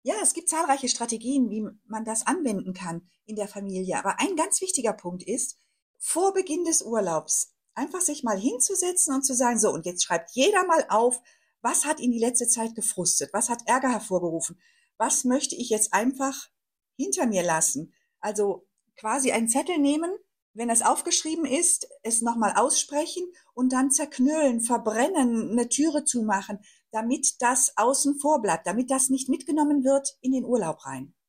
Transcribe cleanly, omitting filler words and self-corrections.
Ja, es gibt zahlreiche Strategien, wie man das anwenden kann in der Familie. Aber ein ganz wichtiger Punkt ist, vor Beginn des Urlaubs einfach sich mal hinzusetzen und zu sagen, so, und jetzt schreibt jeder mal auf, was hat ihn die letzte Zeit gefrustet? Was hat Ärger hervorgerufen? Was möchte ich jetzt einfach hinter mir lassen? Also quasi einen Zettel nehmen, wenn das aufgeschrieben ist, es nochmal aussprechen und dann zerknüllen, verbrennen, eine Türe zumachen, damit das außen vor bleibt, damit das nicht mitgenommen wird in den Urlaub rein.